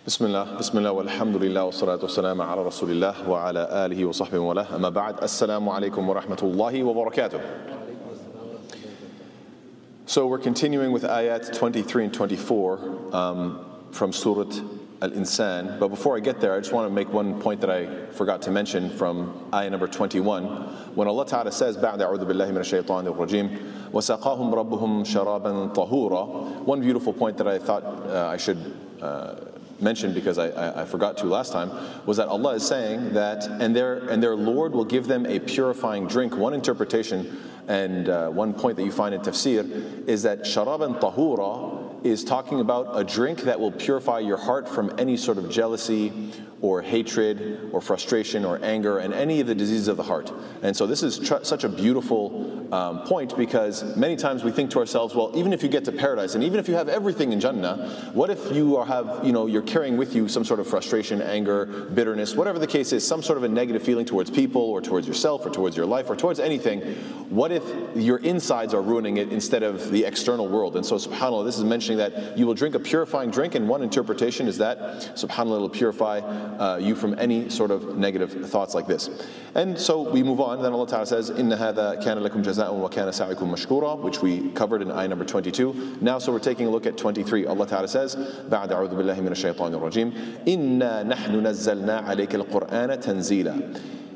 Bismillah, walhamdulillah, wa salatu wassalamu ala rasulillah wa ala alihi wa sahbihi wa lah. Amma ba'd, assalamu alaikum wa rahmatullahi wa barakatuh. So we're continuing with ayat 23 and 24 from Surah Al-Insan. But before I get there, I just want to make one point that I forgot to mention from ayah number 21. When Allah Ta'ala says, بَعْدَ أَعُوذُ بِاللَّهِ مِنَ الشَّيْطَانِ الرَّجِيمِ وَسَقَاهُمْ رَبُّهُمْ شَرَابًا طَهُورًا. One beautiful point that I thought I should mentioned because I forgot to last time, was that Allah is saying that and their Lord will give them a purifying drink. One interpretation and one point that you find in tafsir is that sharaban tahura is talking about a drink that will purify your heart from any sort of jealousy or hatred or frustration or anger and any of the diseases of the heart. And so this is such a beautiful point, because many times we think to ourselves, well, even if you get to paradise and even if you have everything in Jannah, what if you're carrying with you some sort of frustration, anger, bitterness, whatever the case is, some sort of a negative feeling towards people or towards yourself or towards your life or towards anything. What if your insides are ruining it instead of the external world? And so subhanAllah, this is mentioning that you will drink a purifying drink, and one interpretation is that subhanAllah, it'll purify you from any sort of negative thoughts like this. And so we move on. Then Allah Ta'ala says, إِنَّ هَذَا كَانَ لَكُمْ جَزَاءٌ وَكَانَ سَعْيُكُمْ مَشْكُورًا, which we covered in ayah number 22. Now, so we're taking a look at 23. Allah Ta'ala says, بَعْدَ أَعُوذُ بِاللَّهِ مِنَ الشَّيْطَانِ الرَّجِيمِ إِنَّا نَحْنُ نَزَّلْنَا عَلَيْكَ الْقُرْآنَ تَنزِيلًا.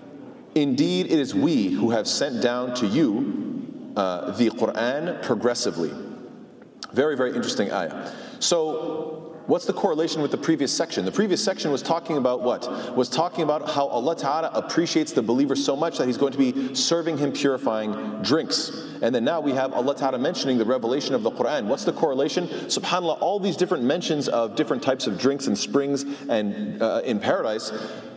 Indeed, it is we who have sent down to you the Qur'an progressively. Very, very interesting ayah. So, what's the correlation with the previous section? The previous section was talking about what? Was talking about how Allah Ta'ala appreciates the believer so much that He's going to be serving him purifying drinks. And then now we have Allah Ta'ala mentioning the revelation of the Qur'an. What's the correlation? SubhanAllah, all these different mentions of different types of drinks and springs and in paradise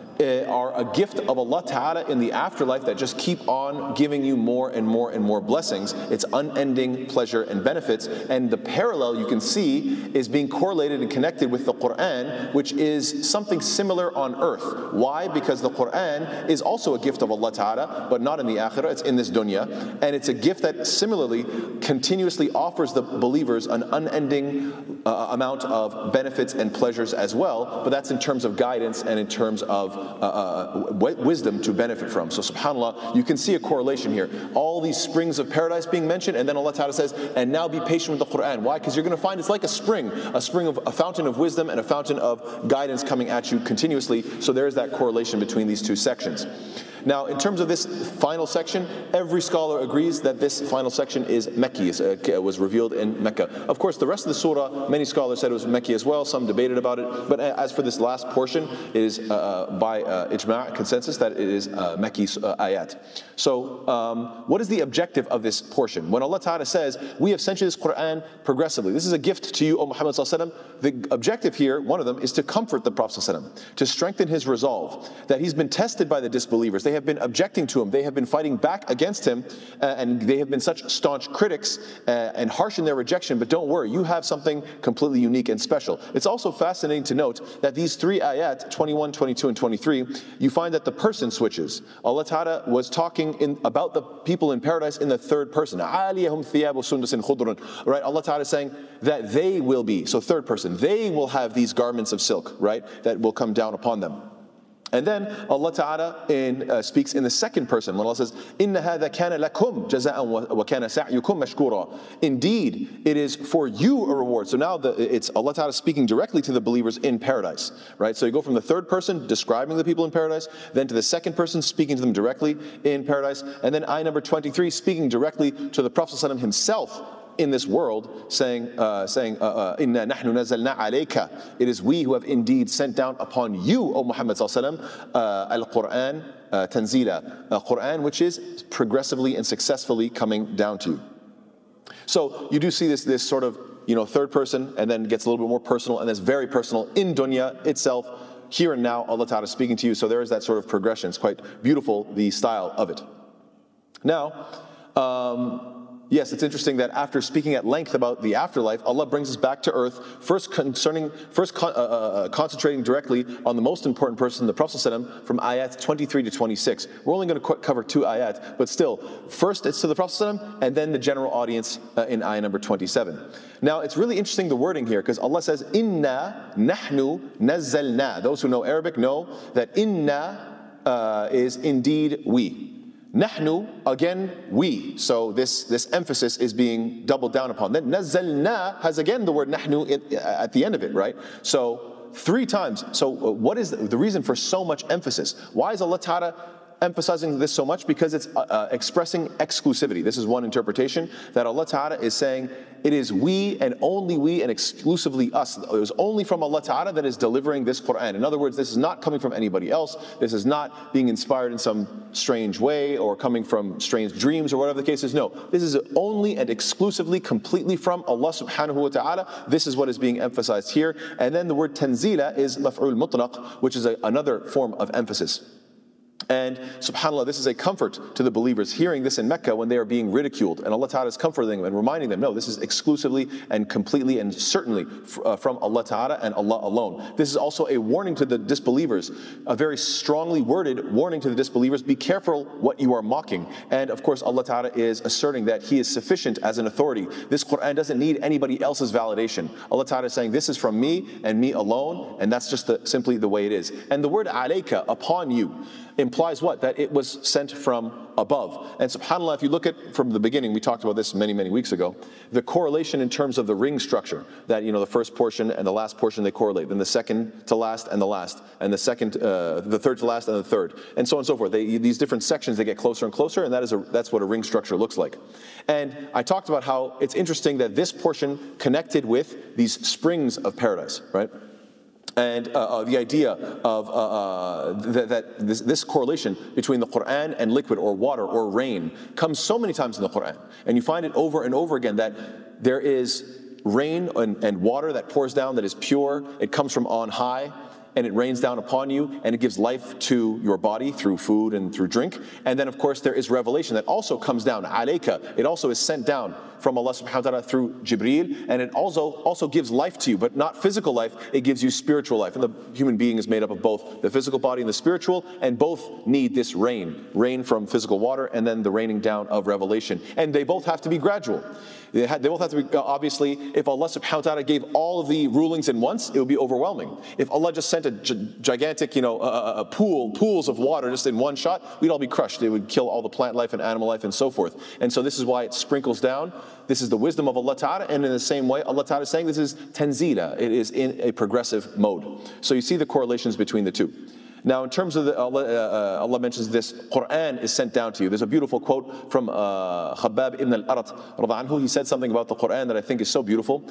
are a gift of Allah Ta'ala in the afterlife that just keep on giving you more and more and more blessings. It's unending pleasure and benefits. And the parallel you can see is being correlated and connected with the Qur'an, which is something similar on earth. Why? Because the Qur'an is also a gift of Allah Ta'ala, but not in the akhirah, it's in this dunya. And it's a gift that similarly continuously offers the believers an unending amount of benefits and pleasures as well, but that's in terms of guidance and in terms of wisdom to benefit from. So subhanAllah, you can see a correlation here. All these springs of paradise being mentioned, and then Allah Ta'ala says, and now be patient with the Qur'an. Why? Because you're going to find it's like a spring of a fountain of wisdom and a fountain of guidance coming at you continuously. So there is that correlation between these two sections. Now, in terms of this final section, every scholar agrees that this final section is Mecca, was revealed in Mecca. Of course, the rest of the surah, many scholars said it was Mecca as well. Some debated about it. But as for this last portion, it is by ijma' consensus that it is Mecca ayat. So, what is the objective of this portion? When Allah Ta'ala says, we have sent you this Qur'an progressively, this is a gift to you, O Muhammad Sallallahu Alaihi Wasallam. The objective here, one of them, is to comfort the Prophet Sallallahu Alaihi Wasallam, to strengthen his resolve, that he's been tested by the disbelievers. They have been objecting to him. They have been fighting back against him, and they have been such staunch critics and harsh in their rejection. But don't worry, you have something completely unique and special. It's also fascinating to note that these three ayat, 21, 22, and 23, you find that the person switches. Allah Ta'ala was talking about the people in paradise in the third person. عَالِيَهُمْ ثِيَابُ سُنْدُسٍ خُضْرٌ. Right? Allah Ta'ala is saying that they will be, so third person, they will have these garments of silk, right, that will come down upon them. And then Allah Ta'ala speaks in the second person when Allah says, إِنَّ هَذَا كَانَ لَكُمْ جَزَاءً وَكَانَ سَعْيُكُمْ مَشْكُورًا. Indeed, it is for you a reward. So now it's Allah Ta'ala speaking directly to the believers in paradise, right? So you go from the third person describing the people in paradise, then to the second person speaking to them directly in paradise, and then ayah number 23 speaking directly to the Prophet ﷺ himself in this world, saying, "Inna nahnu nazzalna alayka." It is we who have indeed sent down upon you, O Muhammad sallallahu alaihi wasallam, al-Qur'an tanzila, a Qur'an which is progressively and successfully coming down to you. So you do see this sort of third person, and then gets a little bit more personal, and it's very personal in dunya itself. Here and now, Allah Ta'ala is speaking to you. So there is that sort of progression. It's quite beautiful, the style of it. Now, Yes, it's interesting that after speaking at length about the afterlife, Allah brings us back to earth, first concentrating directly on the most important person, the Prophet ﷺ, from ayat 23 to 26. We're only going to cover 2 ayat, but still, first it's to the Prophet ﷺ, and then the general audience in ayah number 27. Now, it's really interesting the wording here, because Allah says, Inna nahnu nazzalna. Those who know Arabic know that inna is indeed we. Nahnu, again, we. So this emphasis is being doubled down upon. Then nazzalna has again the word nahnu at the end of it, right? So 3 times. So what is the reason for so much emphasis? Why is Allah Ta'ala emphasizing this so much? Because it's expressing exclusivity. This is one interpretation, that Allah Ta'ala is saying it is we and only we and exclusively us. It was only from Allah Ta'ala that is delivering this Quran. In other words, this is not coming from anybody else. This is not being inspired in some strange way or coming from strange dreams or whatever the case is. No, this is only and exclusively, completely from Allah Subhanahu wa Ta'ala. This is what is being emphasized here. And then the word tanzila is maf'ul mutlaq, which is another form of emphasis. And subhanAllah, this is a comfort to the believers hearing this in Mecca when they are being ridiculed. And Allah Ta'ala is comforting them and reminding them, no, this is exclusively and completely and certainly from Allah Ta'ala and Allah alone. This is also a warning to the disbelievers, a very strongly worded warning to the disbelievers, be careful what you are mocking. And of course, Allah Ta'ala is asserting that He is sufficient as an authority. This Quran doesn't need anybody else's validation. Allah Ta'ala is saying, this is from me and me alone, and that's just simply the way it is. And the word alayka, upon you, implies what? That it was sent from above. And subhanAllah, if you look at from the beginning, we talked about this many weeks ago, the correlation in terms of the ring structure, that the first portion and the last portion, they correlate, then the second to last and the last, and the third to last and the third, and so on and so forth. These different sections, they get closer and closer, and that's what a ring structure looks like. And I talked about how it's interesting that this portion connected with these springs of paradise, right? And the idea of that this correlation between the Quran and liquid or water or rain comes so many times in the Quran. And you find it over and over again that there is rain and water that pours down that is pure. It comes from on high, and it rains down upon you, and it gives life to your body through food and through drink. And then, of course, there is revelation that also comes down, alayka. It also is sent down from Allah subhanahu wa ta'ala through Jibreel, and it also gives life to you, but not physical life, it gives you spiritual life. And the human being is made up of both the physical body and the spiritual, and both need this rain from physical water, and then the raining down of revelation. And they both have to be gradual. They both have to be, obviously, if Allah subhanahu wa ta'ala gave all of the rulings in once, it would be overwhelming. If Allah just sent a gigantic, pools of water just in one shot, we'd all be crushed. It would kill all the plant life and animal life and so forth. And so this is why it sprinkles down. This is the wisdom of Allah Ta'ala, and in the same way, Allah Ta'ala is saying this is tanzila. It is in a progressive mode. So you see the correlations between the two. Now, in terms of Allah mentions this, Quran is sent down to you. There's a beautiful quote from Khabbab ibn al-Arat radha anhu. He said something about the Quran that I think is so beautiful.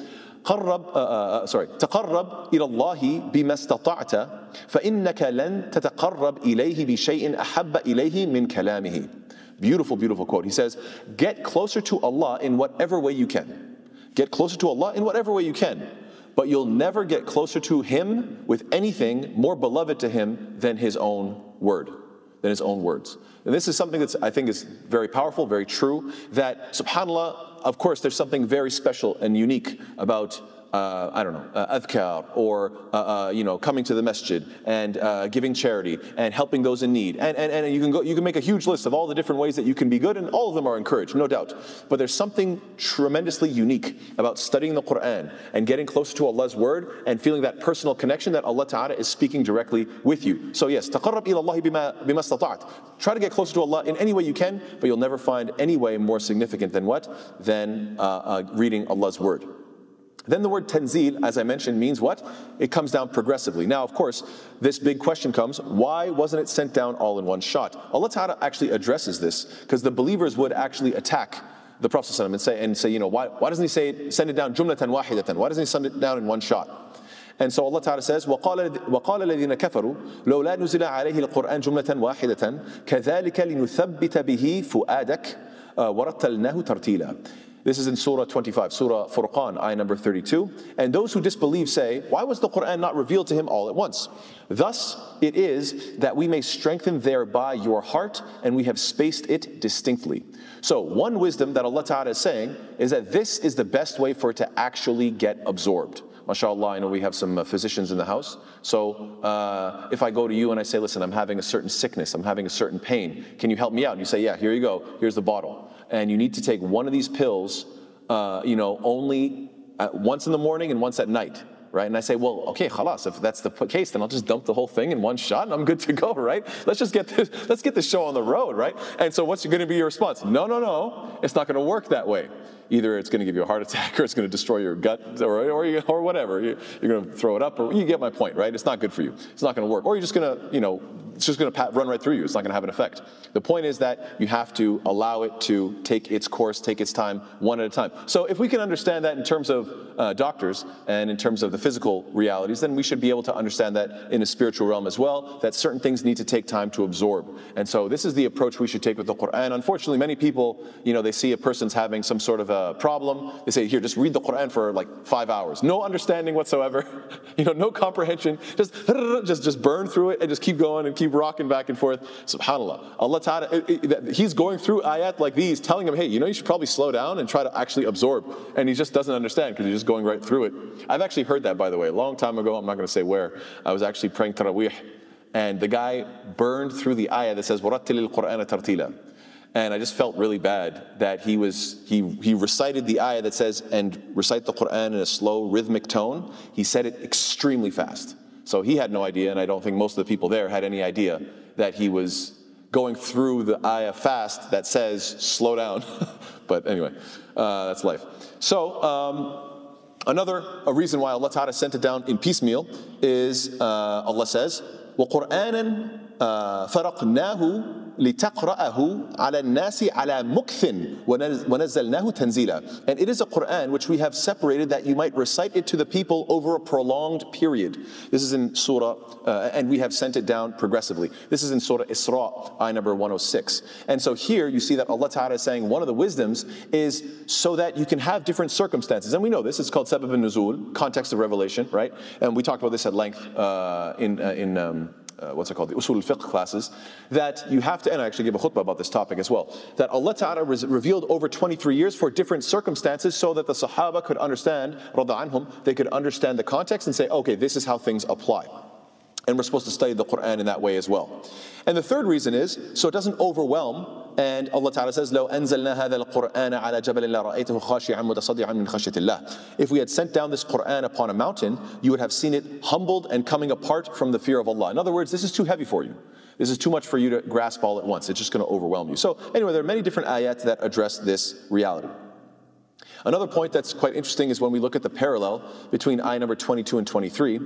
تقرب إلى الله بما استطعت فإنك لن تتقرب إليه بشيء أحب إليه من كلامه. Beautiful, beautiful quote. He says, get closer to Allah in whatever way you can. Get closer to Allah in whatever way you can. But you'll never get closer to Him with anything more beloved to Him than His own word, than His own words. And this is something that I think is very powerful, very true, that subhanAllah, of course, there's something very special and unique about adhkar, or coming to the masjid and giving charity and helping those in need. And you can make a huge list of all the different ways that you can be good, and all of them are encouraged, no doubt. But there's something tremendously unique about studying the Quran and getting closer to Allah's word and feeling that personal connection that Allah Ta'ala is speaking directly with you. So yes, taqarrab ila Allah bima istata'at. Try to get closer to Allah in any way you can, but you'll never find any way more significant than what? Than reading Allah's word. Then the word tanzil, as I mentioned, means what? It comes down progressively. Now, of course, this big question comes, why wasn't it sent down all in one shot? Allah Ta'ala actually addresses this, because the believers would actually attack the Prophet ﷺ and say, why doesn't he say, send it down jumlatan wahidatan? Why doesn't he send it down in one shot? And so Allah Ta'ala says, وَقَالَ الَّذِينَ كَفَرُوا لَوْ لَا نُزِلَ عَلَيْهِ الْقُرْآنُ جُمْلَةً وَاحِدَةً كَذَلِكَ لِنُثَبِّتَ بِهِ فُؤَادَكَ وَرَتَّلْنَاهُ تَرْتِيلًا. This is in Surah 25, Surah Furqan, ayah number 32. And those who disbelieve say, why was the Quran not revealed to him all at once? Thus it is that we may strengthen thereby your heart, and we have spaced it distinctly. So one wisdom that Allah Ta'ala is saying is that this is the best way for it to actually get absorbed. MashaAllah, I know we have some physicians in the house. So if I go to you and I say, listen, I'm having a certain sickness, I'm having a certain pain, can you help me out? And you say, yeah, here you go, here's the bottle. And you need to take one of these pills, only once in the morning and once at night, right? And I say, well, okay, khalas, if that's the case, then I'll just dump the whole thing in one shot and I'm good to go, right? Let's get the show on the road, right? And so what's going to be your response? No, it's not going to work that way. Either it's going to give you a heart attack or it's going to destroy your gut or whatever. You're going to throw it up, or you get my point, right? It's not good for you. It's not going to work. Or you're just going to, it's just going to run right through you. It's not going to have an effect. The point is that you have to allow it to take its course, take its time, one at a time. So if we can understand that in terms of doctors and in terms of the physical realities, then we should be able to understand that in a spiritual realm as well, that certain things need to take time to absorb. And so this is the approach we should take with the Quran. Unfortunately, many people, they see a person's having some sort of a problem. They say, here, just read the Quran for like 5 hours. No understanding whatsoever, no comprehension. Just burn through it and just keep going and keep rocking back and forth. SubhanAllah. Allah Ta'ala, He's going through ayat like these, telling him, hey, you should probably slow down and try to actually absorb. And he just doesn't understand because he's just going right through it. I've actually heard that, by the way, a long time ago. I'm not going to say where. I was actually praying Taraweeh, and the guy burned through the ayah that says, وَرَتِّلِ الْقُرْآنَ تَرْتِيلًا. And I just felt really bad that he recited the ayah that says, and recite the Quran in a slow, rhythmic tone. He said it extremely fast. So he had no idea, and I don't think most of the people there had any idea that he was going through the ayah fast that says, slow down. But anyway, that's life. So a reason why Allah Ta'ala sent it down in piecemeal is Allah says, وَقُرْآنًا فَرَقْنَاهُ لِتَقْرَأَهُ عَلَى النَّاسِ عَلَى مُكْثٍ وَنَزَّلْنَاهُ تَنزِيلًا. And it is a Quran which we have separated that you might recite it to the people over a prolonged period. This is in Surah, and we have sent it down progressively. This is in Surah Isra, ayah number 106. And so here you see that Allah Ta'ala is saying one of the wisdoms is so that you can have different circumstances. And we know this, it's called Sabab al-Nuzul, context of revelation, right? And we talked about this at length in what's it called, the Usul al-Fiqh classes, that you have to, and I actually give a khutbah about this topic as well, that Allah Ta'ala revealed over 23 years for different circumstances so that the Sahaba could understand, radha anhum, they could understand the context and say, okay, this is how things apply. And we're supposed to study the Quran in that way as well. And the third reason is, so it doesn't overwhelm. And Allah Ta'ala says, لو أنزلنا هذا القرآن على جبل لرأيته خاشعا متصدعا من خشية الله. If we had sent down this Quran upon a mountain, you would have seen it humbled and coming apart from the fear of Allah. In other words, this is too heavy for you. This is too much for you to grasp all at once. It's just going to overwhelm you. So anyway, there are many different ayats that address this reality. Another point that's quite interesting is when we look at the parallel between ayah number 22 and 23,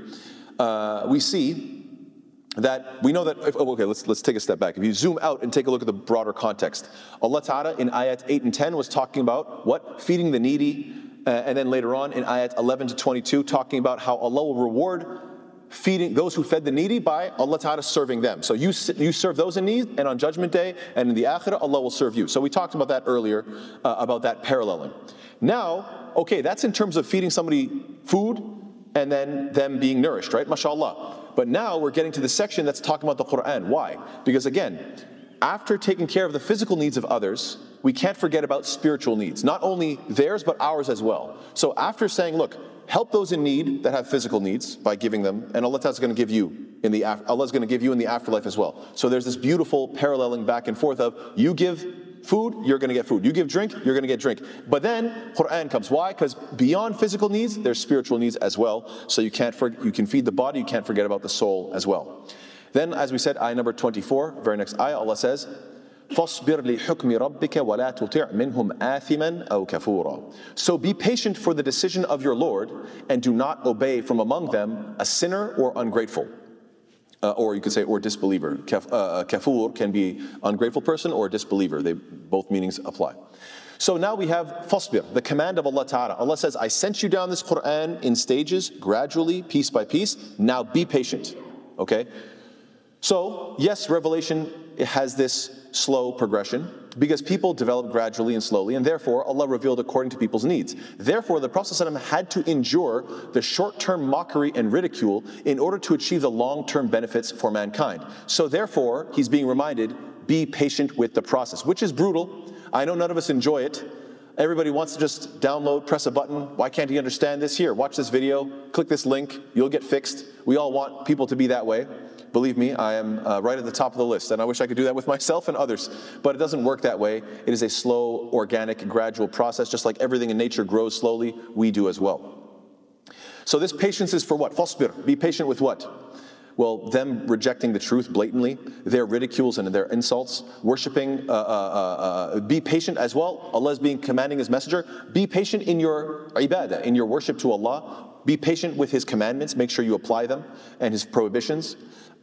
we see that we know that, okay, let's take a step back. If you zoom out and take a look at the broader context, Allah Ta'ala in ayat 8 and 10 was talking about what? Feeding the needy, and then later on in ayat 11 to 22 talking about how Allah will reward feeding those who fed the needy by Allah Ta'ala serving them. So you serve those in need, and on Judgment Day and in the Akhirah, Allah will serve you. So we talked about that earlier, about that paralleling. Now, okay, that's in terms of feeding somebody food and then them being nourished, right? MashaAllah. But now we're getting to the section that's talking about the Quran. Why? Because again, after taking care of the physical needs of others, we can't forget about spiritual needs. Not only theirs, but ours as well. So after saying, look, help those in need that have physical needs by giving them, and Allah is going to give you in the afterlife as well. So there's this beautiful paralleling back and forth of you give food, you're going to get food. You give drink, you're going to get drink. But then Quran comes. Why? Because beyond physical needs, there's spiritual needs as well. So you can feed the body, you can't forget about the soul as well. Then, as we said, ayah number 24, very next ayah, Allah says, فَاصْبِرْ لِحُكْمِ رَبِّكَ وَلَا تُطِعْ مِنْهُمْ آثِمًا أَوْ كَفُورًا. So be patient for the decision of your Lord, and do not obey from among them a sinner or ungrateful. Or you could say, or disbeliever. Kafur can be ungrateful person or disbeliever. Both meanings apply. So now we have fasbir, the command of Allah Ta'ala. Allah says, I sent you down this Quran in stages, gradually, piece by piece. Now be patient. Okay? So, yes, revelation has this slow progression because people develop gradually and slowly, and therefore Allah revealed according to people's needs. Therefore, the Prophet ﷺ had to endure the short-term mockery and ridicule in order to achieve the long-term benefits for mankind. So therefore, he's being reminded, be patient with the process, which is brutal. I know none of us enjoy it. Everybody wants to just download, press a button. Why can't he understand this? Here, watch this video, click this link, you'll get fixed. We all want people to be that way. Believe me, I am right at the top of the list, and I wish I could do that with myself and others, but it doesn't work that way. It is a slow, organic, gradual process. Just like everything in nature grows slowly, we do as well. So this patience is for what? Fasbir. Be patient with what? Well, them rejecting the truth blatantly, their ridicules and their insults, worshiping, be patient as well. Allah is commanding His messenger, be patient in your ibadah, in your worship to Allah. Be patient with His commandments, make sure you apply them, and His prohibitions.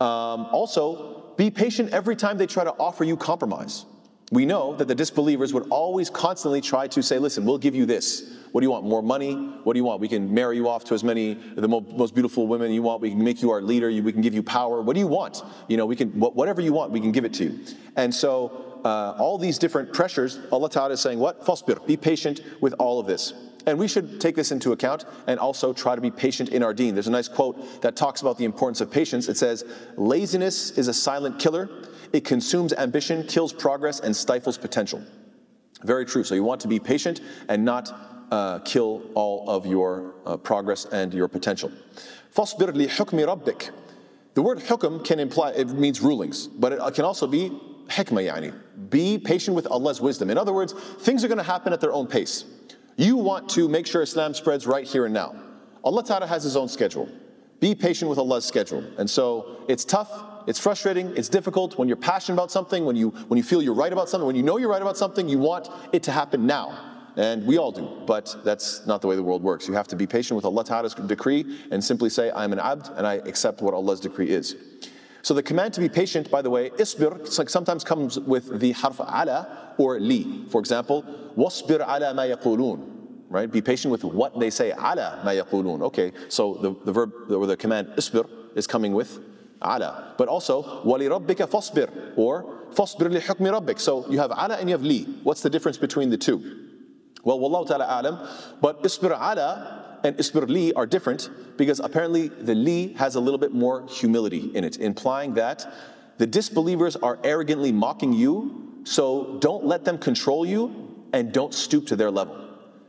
Also, be patient every time they try to offer you compromise. We know that the disbelievers would always constantly try to say, listen, we'll give you this. What do you want? More money? What do you want? We can marry you off to as many, the most beautiful women you want. We can make you our leader. We can give you power. What do you want? You know, we can, whatever you want, we can give it to you. And so, all these different pressures, Allah Ta'ala is saying what? Fasbir, be patient with all of this. And we should take this into account and also try to be patient in our deen. There's a nice quote that talks about the importance of patience. It says, laziness is a silent killer. It consumes ambition, kills progress, and stifles potential. Very true. So you want to be patient and not kill all of your progress and your potential. فَاصْبِرْ لِحُكْمِ رَبِّكَ. The word hukm can imply, it means rulings, but it can also be hikmah yani. Be patient with Allah's wisdom. In other words, things are going to happen at their own pace. You want to make sure Islam spreads right here and now. Allah Ta'ala has His own schedule. Be patient with Allah's schedule. And so it's tough, it's frustrating, it's difficult when you're passionate about something, when you feel you're right about something, when you know you're right about something, you want it to happen now. And we all do, but that's not the way the world works. You have to be patient with Allah Ta'ala's decree and simply say, I'm an abd and I accept what Allah's decree is. So the command to be patient, by the way, isbir, sometimes comes with the harf ala or li. For example, wasbir ala ma yaqulun. Right? Be patient with what they say. Ala ma yaqulun. Okay, so the verb or the command isbir is coming with ala. But also, wali rabbika fasbir or fasbir li hukmi rabbik. So you have ala and you have li. What's the difference between the two? Well, wallahu ta'ala alam. But isbir ala and isbir li are different because apparently the li has a little bit more humility in it, implying that the disbelievers are arrogantly mocking you, so don't let them control you and don't stoop to their level.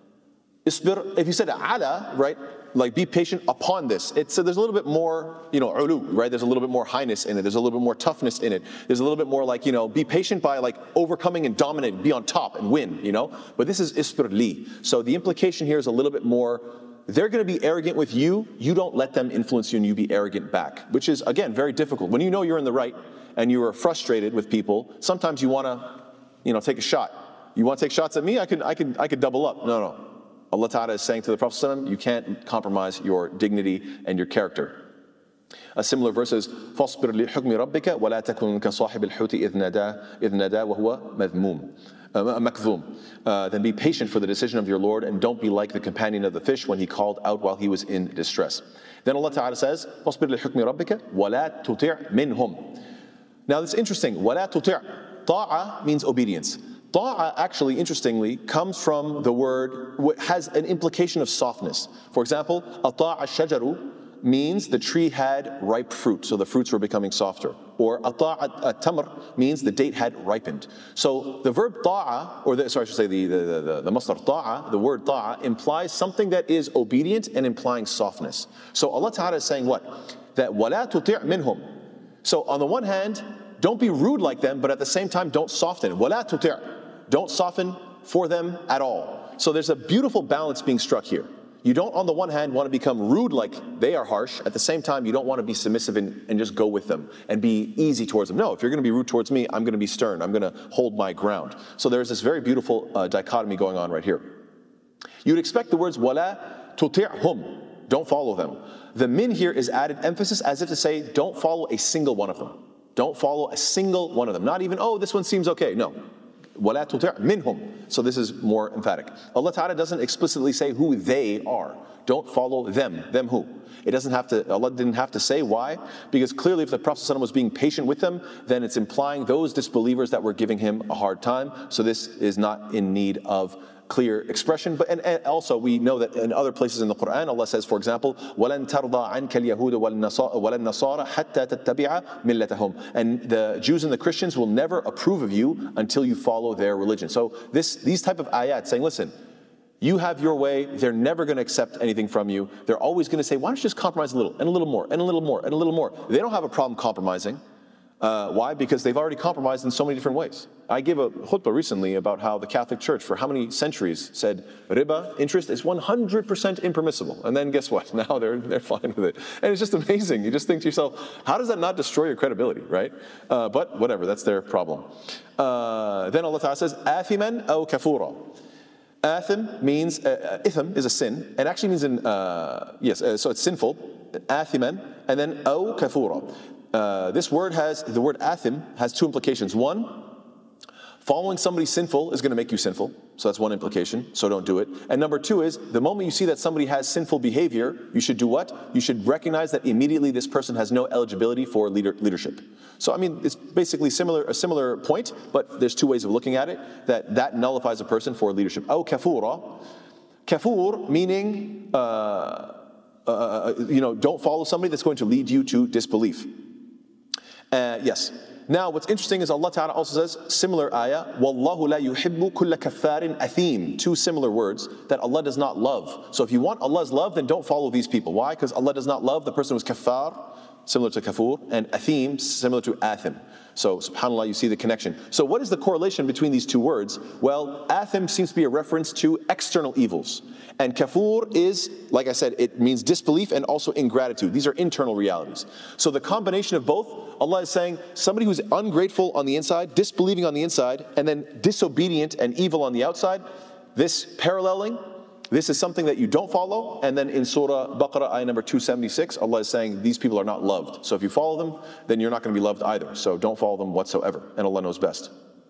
Isbir, if you said ala, right, like be patient upon this, so there's a little bit more, ulu, right? There's a little bit more highness in it. There's a little bit more toughness in it. There's a little bit more like, be patient by like overcoming and dominating, be on top and win, But this is isbir li. So the implication here is a little bit more, they're going to be arrogant with you. You don't let them influence you and you be arrogant back, which is, again, very difficult. When you know you're in the right and you are frustrated with people, sometimes you want to, take a shot. You want to take shots at me? I could double up. No. Allah Ta'ala is saying to the Prophet ﷺ, you can't compromise your dignity and your character. A similar verse is, فَاصْبِرْ لِحُكْمِ رَبِّكَ وَلَا تَكُنْ كَصَاحِبِ الْحُوتِ إِذْ نَادَى وَهُوَ مَكْذُومٌ. Then be patient for the decision of your Lord and don't be like the companion of the fish when he called out while he was in distress. Then Allah Ta'ala says, فَاصْبِرْ لِحُكْمِ رَبِّكَ وَلَا تُطِعْ مِنْهُمْ. Now that's interesting. وَلَا تُطِعْ. Ta'a means obedience. Ta'a actually, interestingly, comes from the word, has an implication of softness. For example, ata'a shajaru means the tree had ripe fruit, so the fruits were becoming softer. Or ata'a tamr means the date had ripened. So the verb ta'a, or the masdar ta'a, the word ta'a, implies something that is obedient and implying softness. So Allah Ta'ala is saying what? That وَلَا تُطِعْ مِنْهُمْ. So on the one hand, don't be rude like them, but at the same time, don't soften. وَلَا تُطِعْ. Don't soften for them at all. So there's a beautiful balance being struck here. You don't, on the one hand, want to become rude like they are harsh. At the same time, you don't want to be submissive and just go with them and be easy towards them. No, if you're going to be rude towards me, I'm going to be stern. I'm going to hold my ground. So there's this very beautiful dichotomy going on right here. You'd expect the words, وَلَا تُطِعْهُمْ. Don't follow them. The min here is added emphasis as if to say, don't follow a single one of them. Don't follow a single one of them. Not even, this one seems okay. No. وَلَا تُطِعْ مِنْهُمْ. So this is more emphatic. Allah Ta'ala doesn't explicitly say who they are. Don't follow them. Them who? It doesn't have to, Allah didn't have to say why, because clearly if the Prophet ﷺ was being patient with them, then it's implying those disbelievers that were giving him a hard time. So this is not in need of clear expression. But and also we know that in other places in the Quran, Allah says, for example, وَلَن تَرْضَى عَنْكَ الْيَهُودَ وَالنَّصَارَى حَتَّى تَتَّبِعَ مِلَّتَهُم. And the Jews and the Christians will never approve of you until you follow their religion. So these type of ayat saying, listen, you have your way, they're never going to accept anything from you. They're always going to say, why don't you just compromise a little, and a little more, and a little more, and a little more. They don't have a problem compromising. Why? Because they've already compromised in so many different ways. I gave a khutbah recently about how the Catholic Church, for how many centuries, said riba, interest, is 100% impermissible. And then guess what? Now they're fine with it. And it's just amazing. You just think to yourself, how does that not destroy your credibility, right? But whatever, that's their problem. Then Allah Ta'ala says, آثِمًا أو كفورا. Athim means, itham is a sin. It actually means, so it's sinful. Athiman, and then أو كفورا. The word athim has two implications. One, following somebody sinful is going to make you sinful. So that's one implication, so don't do it. And number two is, the moment you see that somebody has sinful behavior, you should do what? You should recognize that immediately this person has no eligibility for leadership. So I mean, it's basically a similar point, but there's two ways of looking at it, that nullifies a person for leadership. Aw kafura. Kafur meaning, don't follow somebody that's going to lead you to disbelief. Yes. Now, what's interesting is Allah Ta'ala also says, similar ayah, وَاللَّهُ لَا يُحِبُّ كُلَّ كَفَّارٍ أَثِيمٍ. Two similar words that Allah does not love. So if you want Allah's love, then don't follow these people. Why? Because Allah does not love the person who's kaffar, similar to kafur, and athim, similar to athim. So, subhanAllah, you see the connection. So what is the correlation between these two words? Well, athim seems to be a reference to external evils. And kafur is, like I said, it means disbelief and also ingratitude. These are internal realities. So the combination of both, Allah is saying, somebody who's ungrateful on the inside, disbelieving on the inside, and then disobedient and evil on the outside, this paralleling, this is something that you don't follow. And then in Surah Baqarah, ayah number 276, Allah is saying these people are not loved. So if you follow them, then you're not going to be loved either. So don't follow them whatsoever. And Allah knows best.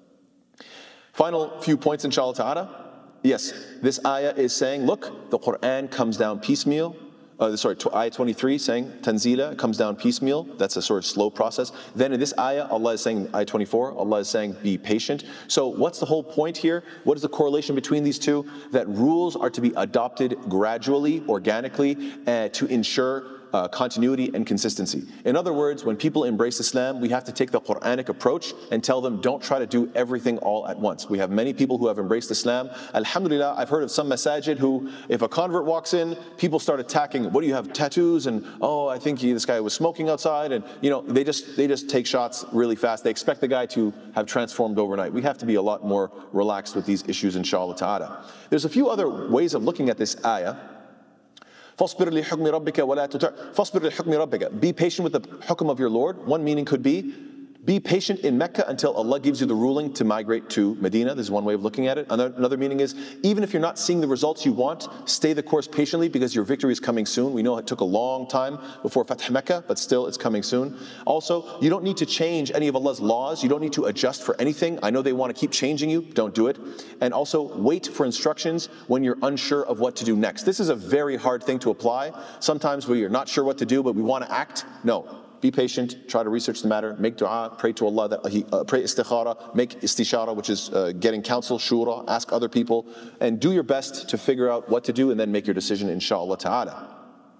Final few points, inshallah ta'ala. Yes, this ayah is saying, look, the Quran comes down piecemeal. Ayah 23 saying, Tanzila comes down piecemeal. That's a sort of slow process. Then in this ayah, Allah is saying, ayah 24, Allah is saying, be patient. So what's the whole point here? What is the correlation between these two? That rules are to be adopted gradually, organically, to ensure continuity and consistency. In other words, when people embrace Islam, we have to take the Quranic approach and tell them, don't try to do everything all at once. We have many people who have embraced Islam. Alhamdulillah, I've heard of some masajid who, if a convert walks in, people start attacking, what do you have, tattoos? And, oh, I think this guy was smoking outside. And, they just take shots really fast. They expect the guy to have transformed overnight. We have to be a lot more relaxed with these issues, inshallah ta'ala. There's a few other ways of looking at this ayah. فَاصْبِرْ لِحُكْمِ رَبِّكَ وَلَا تُطِعْ فَاصْبِرْ لِحُكْمِ رَبِّكَ. Be patient with the hukm of your Lord. One meaning could be patient in Mecca until Allah gives you the ruling to migrate to Medina. This is one way of looking at it. Another meaning is, even if you're not seeing the results you want, stay the course patiently because your victory is coming soon. We know it took a long time before Fath Mecca, but still it's coming soon. Also, you don't need to change any of Allah's laws. You don't need to adjust for anything. I know they want to keep changing you. Don't do it. And also, wait for instructions when you're unsure of what to do next. This is a very hard thing to apply. Sometimes we are not sure what to do, but we want to act. No. Be patient, try to research the matter, make dua, pray to Allah, pray istikhara, make istishara, which is getting counsel, shura, ask other people, and do your best to figure out what to do and then make your decision, inshallah ta'ala.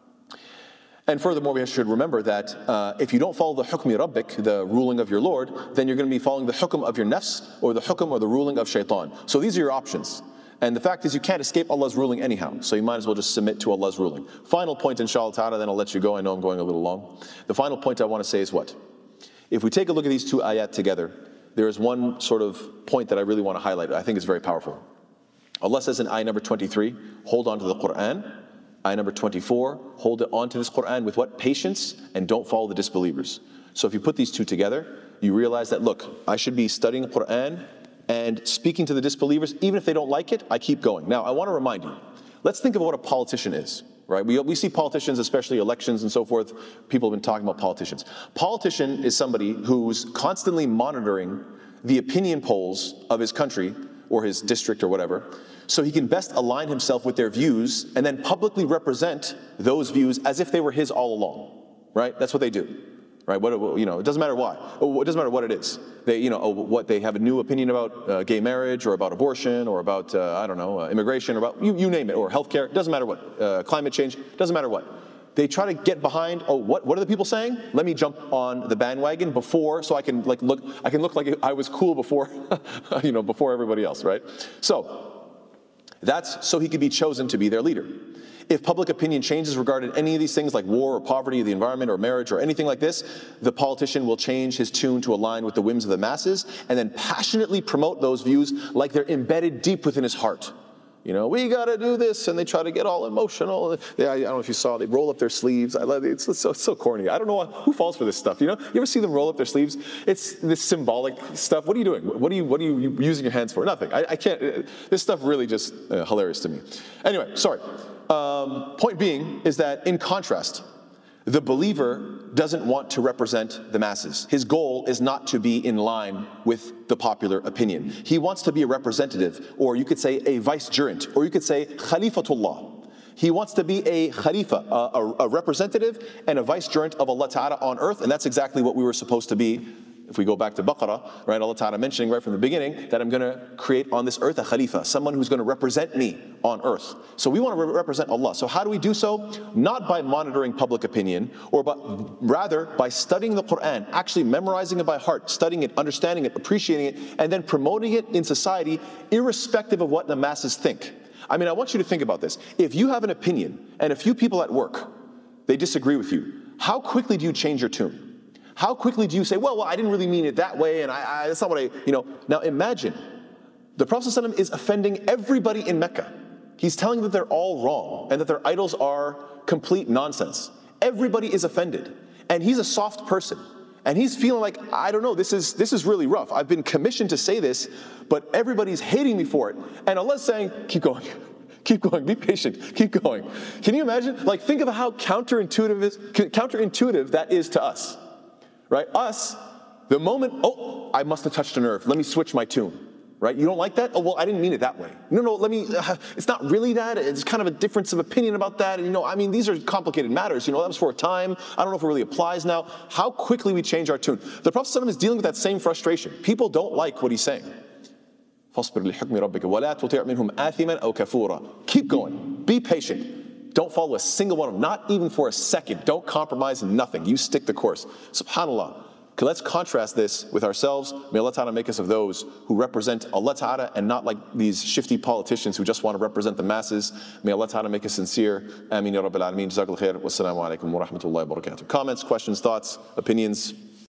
And furthermore, we should remember that if you don't follow the hukmi rabbik, the ruling of your Lord, then you're going to be following the hukm of your nafs or the hukm or the ruling of shaitan. So these are your options. And the fact is you can't escape Allah's ruling anyhow, so you might as well just submit to Allah's ruling. Final point, inshallah ta'ala, then I'll let you go. I know I'm going a little long. The final point I want to say is what? If we take a look at these two ayat together, there is one sort of point that I really want to highlight. I think it's very powerful. Allah says in ayah number 23, hold on to the Quran. Ayah number 24, hold on to this Quran with what? Patience, and don't follow the disbelievers. So if you put these two together, you realize that, look, I should be studying the Quran and speaking to the disbelievers. Even if they don't like it, I keep going. Now, I want to remind you, let's think of what a politician is, right? We see politicians, especially elections and so forth. People have been talking about politicians. Politician is somebody who's constantly monitoring the opinion polls of his country or his district or whatever, so he can best align himself with their views and then publicly represent those views as if they were his all along, right? That's what they do, right? It doesn't matter why. It doesn't matter what it is. They, what they have a new opinion about gay marriage or about abortion or about, immigration or about, you name it, or healthcare, it doesn't matter what, climate change, doesn't matter what. They try to get behind, what are the people saying? Let me jump on the bandwagon so I can look like I was cool before, before everybody else, right? So that's so he could be chosen to be their leader. If public opinion changes regarding any of these things like war or poverty, the environment or marriage or anything like this, the politician will change his tune to align with the whims of the masses and then passionately promote those views like they're embedded deep within his heart. We got to do this, and they try to get all emotional. I don't know if you saw, they roll up their sleeves. I love it. It's so corny. I don't know who falls for this stuff. You ever see them roll up their sleeves? It's this symbolic stuff. What are you doing? What are you using your hands for? Nothing. I can't. This stuff really just hilarious to me. Anyway, sorry. Point being is that in contrast, the believer doesn't want to represent the masses. His goal is not to be in line with the popular opinion. He wants to be a representative, or you could say a vicegerent, or you could say Khalifatullah. He wants to be a Khalifa, a representative and a vicegerent of Allah Ta'ala on earth, and that's exactly what we were supposed to be. If we go back to Baqarah, right, Allah Ta'ala mentioning right from the beginning that I'm going to create on this earth a Khalifa, someone who's going to represent me on earth. So we want to represent Allah. So how do we do so? Not by monitoring public opinion, but rather by studying the Quran, actually memorizing it by heart, studying it, understanding it, appreciating it, and then promoting it in society, irrespective of what the masses think. I want you to think about this. If you have an opinion and a few people at work, they disagree with you, how quickly do you change your tune? How quickly do you say, well, I didn't really mean it that way, and that's not what Now imagine, the Prophet ﷺ is offending everybody in Mecca. He's telling that they're all wrong, and that their idols are complete nonsense. Everybody is offended, and he's a soft person. And he's feeling like, I don't know, this is really rough. I've been commissioned to say this, but everybody's hating me for it. And Allah's saying, keep going. Keep going, be patient, keep going. Can you imagine? Think of how counterintuitive that is to us. Right? Us, the moment, I must have touched a nerve. Let me switch my tune. Right? You don't like that? I didn't mean it that way. No, it's not really that. It's kind of a difference of opinion about that. And these are complicated matters. That was for a time. I don't know if it really applies now. How quickly we change our tune. The Prophet ﷺ is dealing with that same frustration. People don't like what he's saying. Keep going. Be patient. Don't follow a single one of them, not even for a second. Don't compromise nothing. You stick the course. SubhanAllah. Okay, let's contrast this with ourselves. May Allah Ta'ala make us of those who represent Allah Ta'ala and not like these shifty politicians who just want to represent the masses. May Allah Ta'ala make us sincere. Ameen ya Rabbil Alameen. Jazakallah khair. Wassalamu alaikum wa rahmatullahi wa barakatuh. Comments, questions, thoughts, opinions?